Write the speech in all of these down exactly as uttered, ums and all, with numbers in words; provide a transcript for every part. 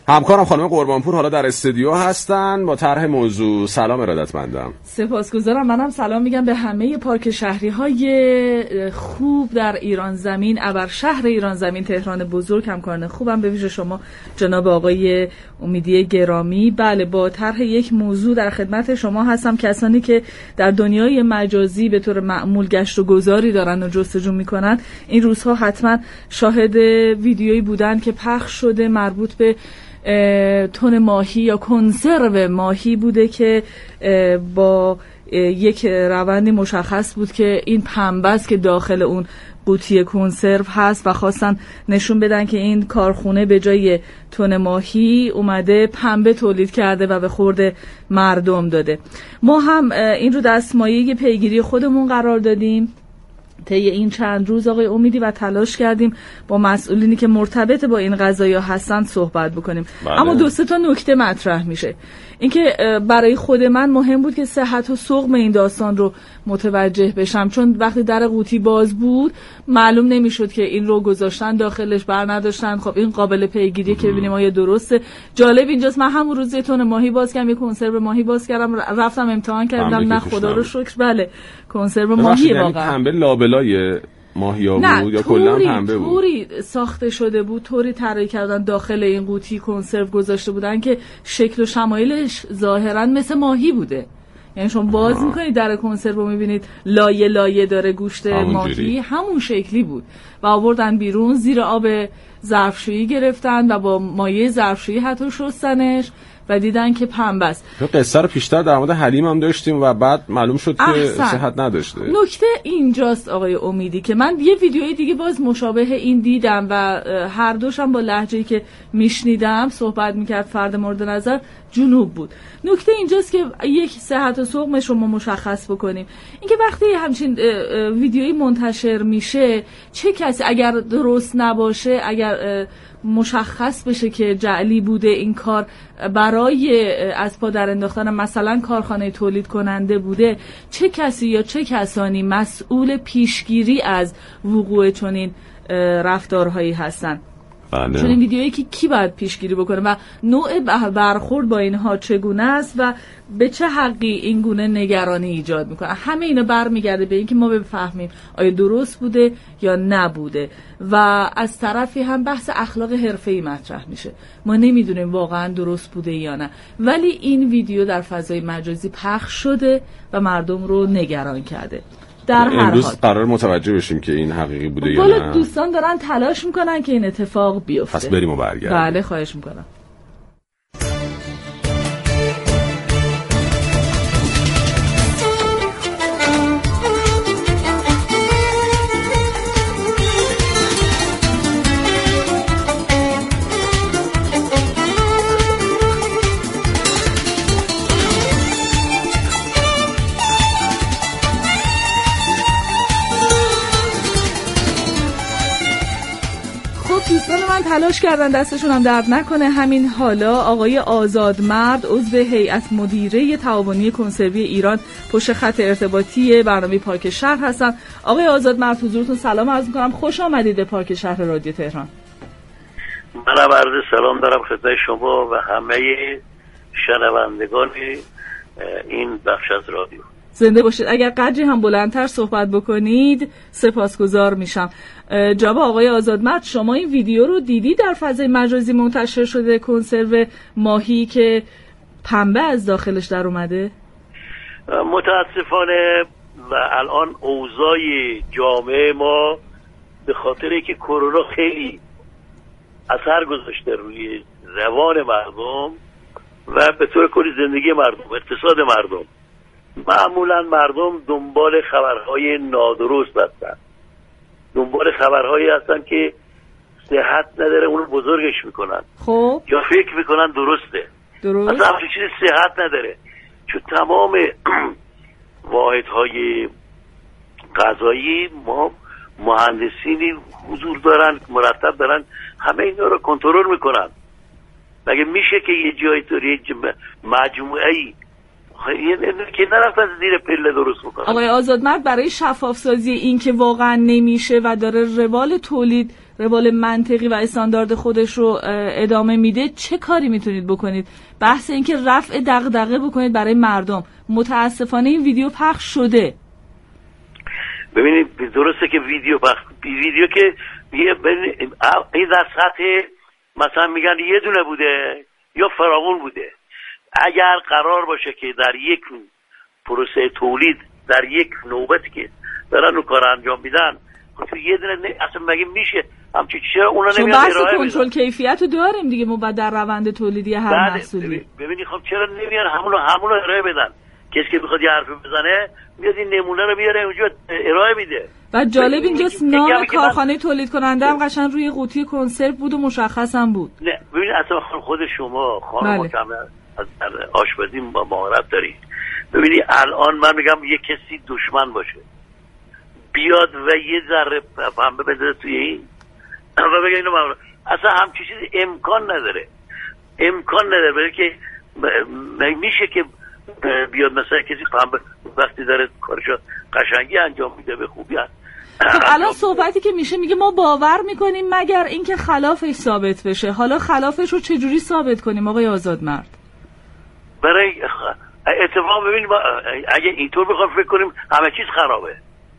همکارم خانم قربانپور حالا در استودیو هستن با طرح موضوع. سلام ارادتمندم. سپاسگزارم. منم سلام میگم به همه پارک شهری های خوب در ایران زمین، ابر شهر ایران زمین تهران بزرگ. همکاران خوبم به ویژه شما جناب آقای امیدی گرامی. بله، با طرح یک موضوع در خدمت شما هستم. کسانی که در دنیای مجازی به طور معمول گشت و گذاری دارن و جستجو میکنن این روزها حتما شاهد ویدیویی بودن که پخش شده مربوط به تن ماهی یا کنسرو ماهی بوده که با یک روندی مشخص بود که این پنبه است که داخل اون قوطی کنسرو هست و خواستن نشون بدن که این کارخونه به جای تن ماهی اومده پنبه تولید کرده و به خورد مردم داده. ما هم این رو دستمایه پیگیری خودمون قرار دادیم طی این چند روز آقای امیدی و تلاش کردیم با مسئولینی که مرتبط با این قضایا هستن صحبت بکنیم. بله. اما دو سه تا نکته مطرح میشه. اینکه برای خود من مهم بود که صحت و سقم این داستان رو متوجه بشم، چون وقتی در قوطی باز بود معلوم نمیشد که این رو گذاشتن داخلش بر نداشتن. خب این قابل پیگیریه که ببینیم آیا درسته. جالب اینجاست من همون روز یه تن ماهی باز کردم، یه کنسرو ماهی باز کردم، رفتم امتحان کردم، نه خدا رو شکر بله کنسرو ماهی واقعا. پنبه لابلای ماهیا بود یا کلا پنبه بود؟ طوری ساخته شده بود، طوری طراحی کردن داخل این قوطی کنسرو گذاشته بودن که شکل و شمایلش ظاهرا مثل ماهی بوده. یعنی شما باز میکنید در کنسرو رو میبینید لایه لایه داره گوشت ماهی، همون شکلی بود و آوردن بیرون، زیر آب ظرفشویی گرفتن و با مایع ظرفشویی حتی شستنش و دیدن که پنبه است. قصه رو پیشتر در مورد حلیم هم داشتیم و بعد معلوم شد که صحت نداشته. نکته اینجاست آقای امیدی که من یه ویدیوی دیگه باز مشابه این دیدم و هر دوشم با لهجه‌ای که میشنیدم صحبت میکرد فرد مورد نظر جنوب بود. نکته اینجاست که یک صحت و سقمش رو ما مشخص بکنیم. اینکه وقتی همچین ویدیویی منتشر میشه چه کسی اگر درست نباشه، اگر مشخص بشه که جعلی بوده این کار برای از پا در انداختن مثلا کارخانه تولید کننده بوده، چه کسی یا چه کسانی مسئول پیشگیری از وقوع چنین رفتارهایی هستن؟ بله. چون این ویدیویی که کی باید پیشگیری بکنه و نوع برخورد با اینها چگونه است و به چه حقی این گونه نگرانی ایجاد میکنه. همه اینا برمیگرده به اینکه ما بفهمیم آیا درست بوده یا نبوده و از طرفی هم بحث اخلاق حرفه‌ای مطرح میشه. ما نمیدونیم واقعا درست بوده یا نه، ولی این ویدیو در فضای مجازی پخش شده و مردم رو نگران کرده. در هر امروز حال قرار متوجه بشیم که این حقیقی بوده یا نه. نه. دوستان دارن تلاش میکنن که این اتفاق بیفته. پس بریم و برگردیم. بله خواهش میکنم. دوستان من تلاش کردن دستشون هم درد نکنه. همین حالا آقای آزادمرد عضو هیئت مدیره تعاونی کنسروی ایران پشت خط ارتباطی برنامه پارک شهر هستن. آقای آزادمرد حضورتون سلام عرض می‌کنم، خوش آمدید به پارک شهر رادیو تهران. منم عرض سلام دارم خدمت شما و همه شنوندگان این بخش از رادیو. زنده باشید. اگر قدری هم بلندتر صحبت بکنید سپاسگزار میشم. جناب آقای آزادمرد شما این ویدیو رو دیدی در فضای مجازی منتشر شده کنسرو ماهی که پنبه از داخلش در اومده؟ متاسفانه و الان اوضاع جامعه ما به خاطر اینکه کرونا خیلی اثر گذاشته روی روان مردم و به طور کلی زندگی مردم، اقتصاد مردم، معمولا مردم دنبال خبرهای نادرست هستن، دنبال خبرهایی هستن که صحت نداره اونو بزرگش میکنن. خب یا فکر میکنن درسته، درست اصلا همچین چیزی صحت نداره. چون تمام واحدهای غذایی ما مهندسینی حضور دارن، مرتب دارن همه اینا رو کنترل میکنن. مگه میشه که یه جایی طوری مجموعه‌ای که نرفتن زیر پله درست بکنن؟ آقای آزادمرد برای شفاف سازی این که واقعا نمیشه و داره روال تولید روال منطقی و استاندارد خودش رو ادامه میده، چه کاری میتونید بکنید؟ بحث این که رفع دغدغه بکنید برای مردم. متاسفانه این ویدیو پخش شده. ببینید درسته که ویدیو پخش ویدیو که این در سطح مثلا میگن یه دونه بوده یا فراوون بوده. اگر قرار باشه که در یک پروسه تولید در یک نوبتی که دارن اون کار انجام میدن خب یه دونه نه... اصلا مگه میشه همچین چرا اونا نمیاد ارائه بدن؟ بحث کنترل کیفیت رو داریم دیگه ما در روند تولیدی هر محصولی. ببینید خب چرا نمیان همون همون ارائه بدن؟ کسی که بخواد یه حرفی بزنه میاد این نمونه رو میاره اونجا ارائه میده. و جالب اینجاست نام کارخانه من... تولید کننده هم قشنگ روی قوطی کنسرو بود و مشخص هم بود. نه ببینید اصلا خود شما خانم بله. کامل از آشپزی مهارت دارید. ببینید الان من میگم یه کسی دشمن باشه بیاد و یه ذره پنبه بذاره توی این و بگه اینو ممنون. اصلا همچین چیزی امکان نداره امکان نداره برای که میشه که بیاد مثلا کسی پنبه وقتی داره کارشو قشنگی انجام میده به خوبی هست. خب الان صحبتی که میشه میگه ما باور میکنیم مگر اینکه خلافش ثابت بشه. حالا خلافش رو چجوری ثابت کنیم آقای آزادمرد؟ برای اتفاق ببینیم اگه اینطور بخوام فکر کنیم همه چیز خرابه.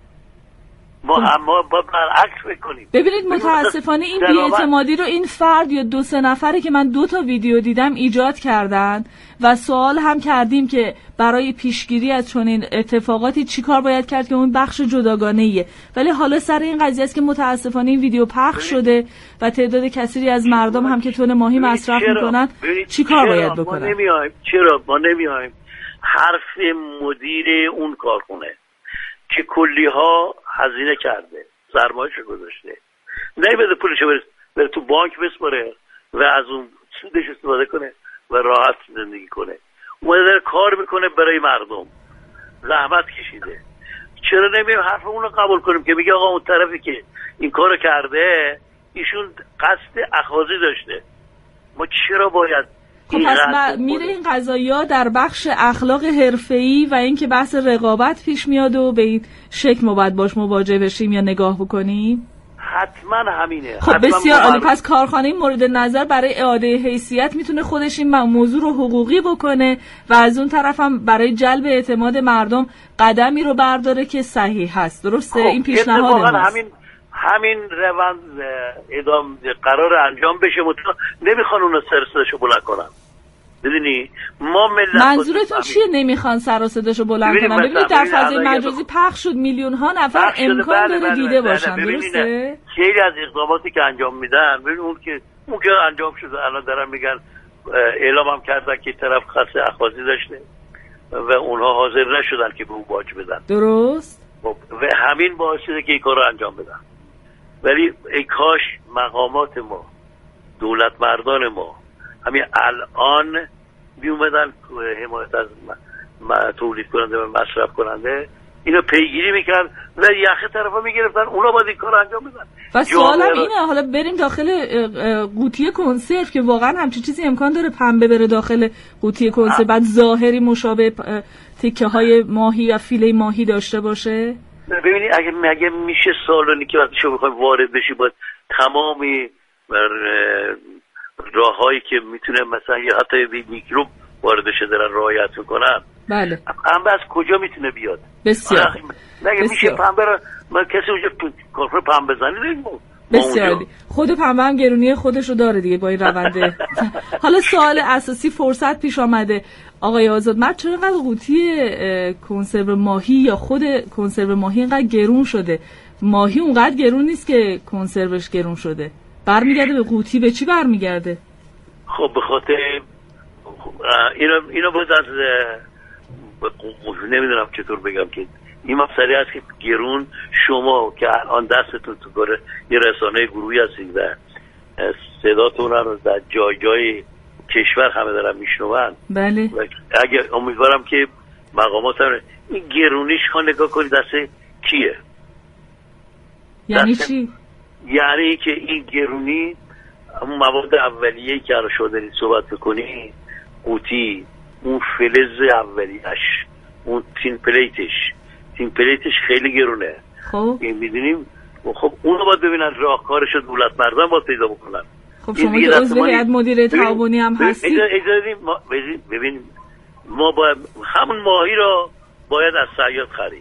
ما اما با برعکس فکر کنیم. ببینید متاسفانه این بی‌اعتمادی رو این فرد یا دو سه نفره که من دو تا ویدیو دیدم ایجاد کردن و سوال هم کردیم که برای پیشگیری از چنین اتفاقاتی چیکار باید کرد که اون بخش جداگانه‌ایه. ولی حالا سر این قضیه است که متاسفانه این ویدیو پخش شده و تعداد کثیری از مردم هم که تن ماهی مصرف میکنن چیکار باید بکنن؟ ما نمیایم. چرا ما نمیایم حرف مدیر اون کارخونه که کلی ها هزینه کرده سرمایه‌شو گذاشته نمیده پولشو بره, بره تو بانک بسپاره و از اون سودش استفاده کنه و راحت زندگی کنه. اومده داره کار میکنه برای مردم زحمت کشیده. چرا نمیم حرف اون رو قبول کنیم که میگه آقا اون طرفی که این کارو کرده ایشون قصد اخاذی داشته ما چرا باید خب پس میره این قضایا در بخش اخلاق حرفه‌ای و اینکه بحث رقابت پیش میاد و به این شکل ما باید باش مواجه بشیم یا نگاه بکنیم؟ حتما همینه. خب بسیار عالی. پس کارخانه مورد نظر برای اعاده حیثیت میتونه خودش این موضوع رو حقوقی بکنه و از اون طرف هم برای جلب اعتماد مردم قدمی رو برداره که صحیح هست. درسته؟ خب این پیشنهاد ماست. همین همین روند ادام قرار انجام بشه مطمئن نمیخوان اون سر صداشو بلند کنن. ببینی ما ملت منظورتون چیه نمیخوان سر و صداشو بلند کنن؟ ببینید در فضای مجازی پخش شد میلیون ها نفر امکان داره دیده باشن. درسته؟ خیلی از اقداماتی که انجام میدن ببین اون که اون که انجام شده الان دارن میگن اعلام هم کردن که طرف خاص اخاذی داشته و اونها حاضر نشدن که به اون باج بدن. درست؟ و همین باعث شده که این کارو انجام بدن. ولی ای کاش مقامات ما دولت مردان ما همین الان می اومدن حمایت از تولید کننده و مصرف کننده اینو پیگیری میکرد و یخه طرفا میگرفتن اونا باید این کار انجام بدن. و سوالم اینه حالا بریم داخل قوطی کنسرو که واقعا همچین چیزی امکان داره پنبه بره داخل قوطی کنسرو بعد ظاهری مشابه تکه های ماهی و فیله ماهی داشته باشه؟ ببینید اگه مگه میشه سالونی که وقتی شما بخواید وارد بشی باید تمامی راههایی که میتونه مثلا یا حتی میکروب وارد شه دارن رعایت میکنن. بله. پنبه از کجا میتونه بیاد؟ بسیار. مگه میشه پنبه رو ما کسی اونجا کارخونه پنبه زنی داریم؟ بسیار. خود پنبه هم گرونی خودش رو داره دیگه با این رونده. حالا سوال اساسی فرصت پیش آمده آقای آزادمرد چرا اینقدر قوطی کنسرو ماهی یا خود کنسرو ماهی اینقدر گرون شده؟ ماهی اونقدر گرون نیست که کنسروش گرون شده. برمیگرده به قوطی. به چی برمیگرده؟ خب به خاطر اینو اینو باید از نمیدونم چطور بگم که این مسئله هست که گرون شما که الان دستتون تو کار یه رسانه گروهی هستید و صداتون رو در جای جای کشور همه دارن میشنون. بله. اگه امیدوارم که مقامات هم این گرونیش ها نگاه کنید دست کیه؟ یعنی چی؟ یعنی که این گرونی اون مواد اولیه‌ای که الان شما دارید صحبت بکنید قوطی اون فلز اولیه‌اش اون تین پلیتش تین پلیتش خیلی گرونه. خب این میدونیم خب اونو باید ببینن راهکارش دولت مردم باید پیدا بکنن. خب شما که عضو هیئت مدیره تعاونی هم هستید، ما ببین ما باید همون ماهی را باید از صیاد خرید،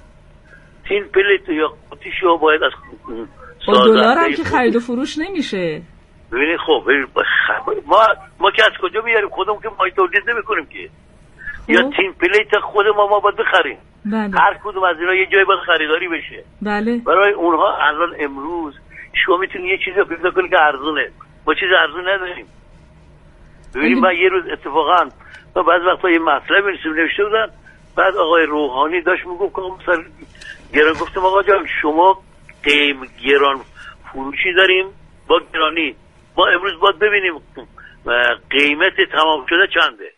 تین پلیت یا قوطیشو باید از با دلار هم که خرید و فروش نمیشه. ببینید خب ما ما که از کجا میاریم؟ خودمون که ماهی تولید نمیکنیم که. یا تین پلیت خود ما ما باید بخریم. بله. هر کدوم از اینا یه جای باید خریداری بشه. بله. برای اونها الان امروز شما میتونید یه چیزی رو پیدا کنید که ارزونه. ما چیز ارزون نداریم. ببینید من یه روز اتفاقا ما بعضی وقتا یه مطلب نوشته بودن، بعد آقای روحانی داشت میگفت که مثلا گران، گفتم آقا جان شما قیم گران فروشی داریم با گرانی، ما امروز باید ببینیم قیمت تمام شده چنده.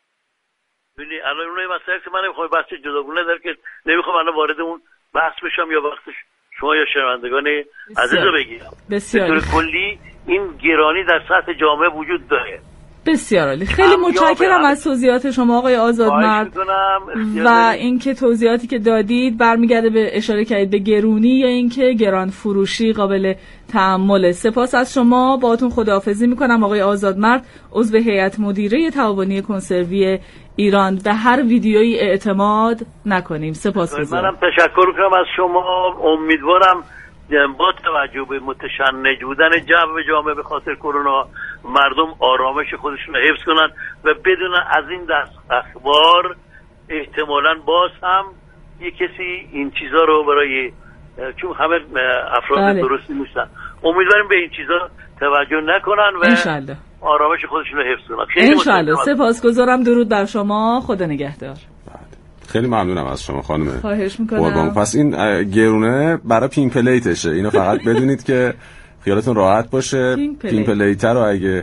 ببینید الان اون مسئله که من نمیخوام بحث جداگونه در که نمیخوام الان وارد اون بحث بشم یا وقتش شما یا شنوندگان عزیز رو بگیرم. بسیار به طور کلی این گرانی در سطح جامعه وجود داره. بسیار عالی، خیلی متشکرم از توضیحات شما آقای آزادمرد و اینکه توضیحاتی که دادید برمیگرده به اشاره کردید به گرونی یا اینکه گران فروشی قابل تأمل. سپاس از شما، باهاتون خداحافظی میکنم آقای آزادمرد، عضو هیئت مدیره تعاونی کنسروی ایران. به هر ویدیویی اعتماد نکنیم. سپاسگزارم. منم تشکر میکنم از شما. امیدوارم با توجه به متشنج بودن جو جامعه به خاطر کرونا مردم آرامش خودشون رو حفظ کنن و بدونن از این دست اخبار احتمالاً باز هم یه کسی این چیزا رو برای، چون همه افراد بله. درستی نیستن، امیدواریم به این چیزا توجه نکنن و انشالله آرامش خودشون رو حفظ کنن. خیلی انشالله. سپاسگزارم. درود بر شما. خدا نگهدار. خیلی ممنونم از شما خانم. خواهش میکنم. پس این گرونه برای پین پلیتشه، اینو فقط بدونید که خیالتون راحت باشه. پین پلیت رو اگه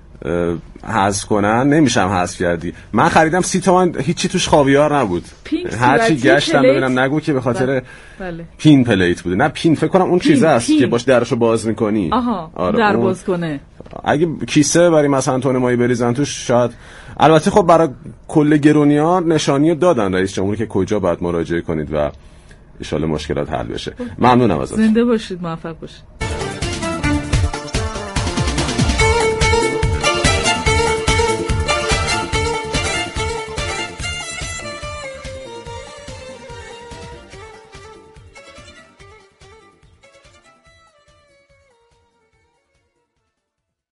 حذف کنن نمیشم حذف کردی. من خریدم سی تومن، هیچی توش خاویار نبود، هرچی گشتم ببینم نگو که به خاطر بله. بله. پین پلیت بوده. نه پین فکر کنم اون چیز است که باش درشو باز میکنی. آها آره در باز کنه. اگه کیسه برای مثلا تون مایی بریزن توش شاید. البته خب برای کل گرونی‌ها نشانی دادن رئیس جمهوری که کجا باید مراجعه کنید و ان شاءالله مشکلات حل بشه. ممنونم ازتون. زنده باشید، موفق باشید.